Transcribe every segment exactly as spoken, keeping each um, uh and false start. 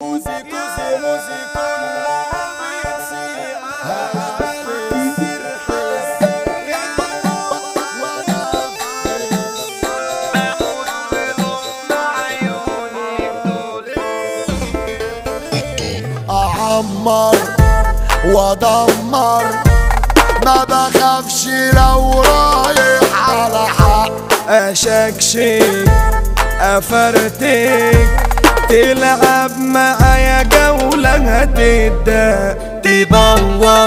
موسيقى موسيقى كلها بتصيح أعمر وأدمر ما بخافش لو رايح على حق أشكشك أفرتك تلعب معايا جولة هتبدأ تبوظ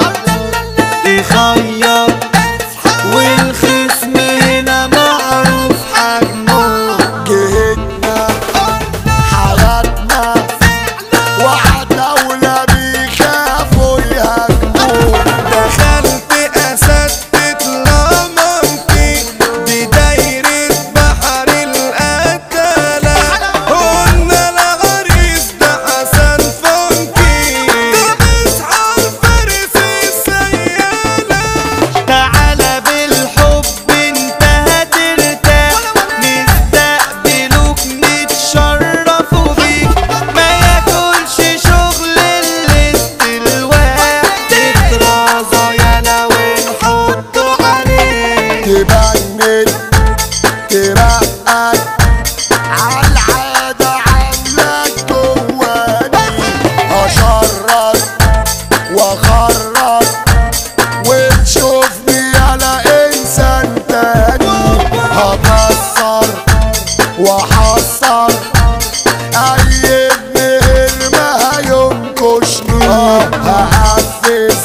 تخيط والخصم هنا معروف حجمه جهتنا حياتنا وعالدولة بيخافوا يهاجموا دخلت أسدت لمنطي دي دايرة بحر القتالة قلنا العريس ده حسن فنكي ده اصحى الفارس السيالة تعالى بالحب انت هترتاح نستقبلوك نتشرفوا بيك ما ياكلش شغل الاستلواء تترازى يالا ونحطه عليك تبند ترقد عالعادة عاملك جواني هشرد واخرج وتشوفني على انسان تاني هكسر واحصر اي ابن ما هينكشني هقفز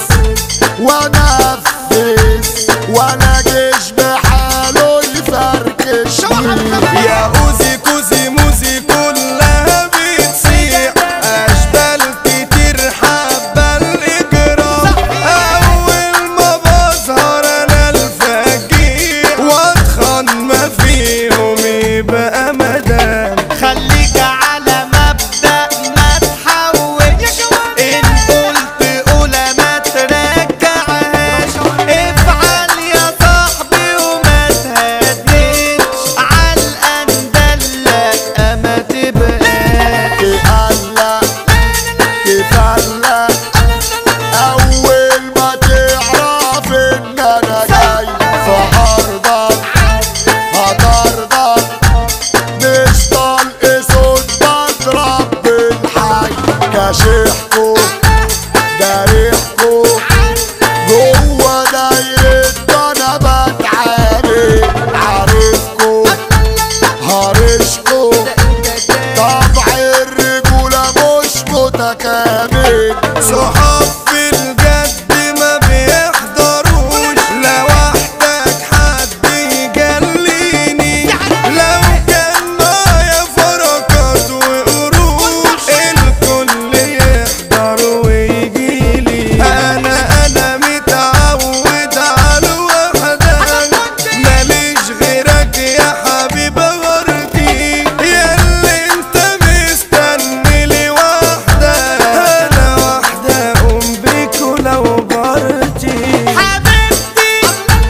وانفذ وانا جيش بحاله يفركشني يا اوزي كوزي موزي كلها بتصيح اشبال كتير حابة الاجرام اول ما بظهر انا الفجيع واتخن ما فيهم يبقى مدام خليك على مبدأ ما تحوش ان قلت قولة ما ترجعهاش افعل يا صاحبي وما تهديش عالقندلك اما تبقاش تقلق تفلق اول ما تعرف ان انا جاي في ارضك هطردك مش طلق صوت بضرب بالحي كاشحكو جارحكو جوه دايرة انا بتعامل عارفكو هرشكو طبع الرجولة مش متكامل صحاب في الجد ما بيحضروش لوحدك حد يجليني لو كان معايا فركات وقروش الكل يحضر ويجيلي انا انا متعود على الوحدة ماليش غيرك يا حبيب غرتي ياللي انت مستني لي واحدة انا واحدة ام بيك ولو جرتي حبيبتي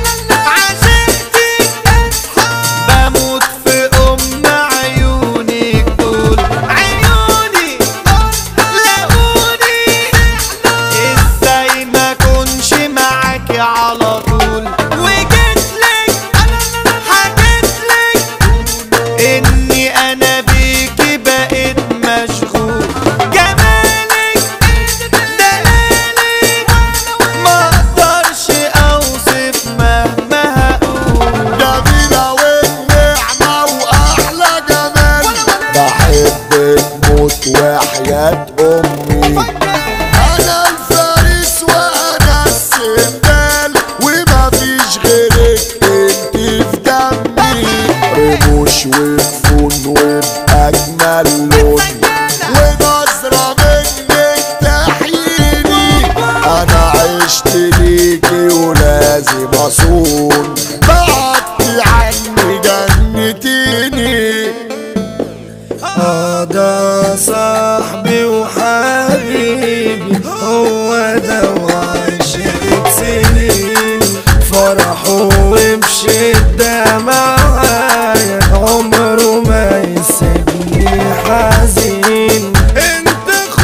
عشقتي بموت في ام عيونك دول عيوني لاقوني ازاي ما كنش معاكي على طول وجيتلك حكيتلك اني انا بيكي بقيت مشغول جمالك دلالك ما اقدرش اوصف مهما هقول جميلة والنعمة واحلى جمال بحبك موت وحياة امي انا الفارس وانا السندال ومفيش غيرك انت في دمي رموش وجفون وبأجمل لون ونظرة منك تحييني انا عشت ليكي ولازم اصون بعدتي عني جنتيني اه ده صاحبي وحبيبي هو ده وعشرة سنين فرحه وبشدة معايا عمره ما يسيبني حزين انت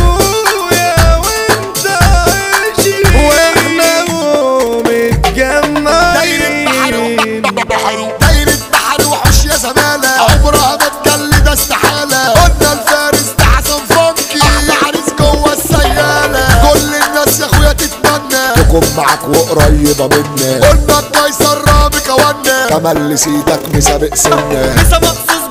تكون معاك وقريبة منك. قلنا كويس الرامي كوانا كمال لسيدك مسابق سنة. لسه مخصوص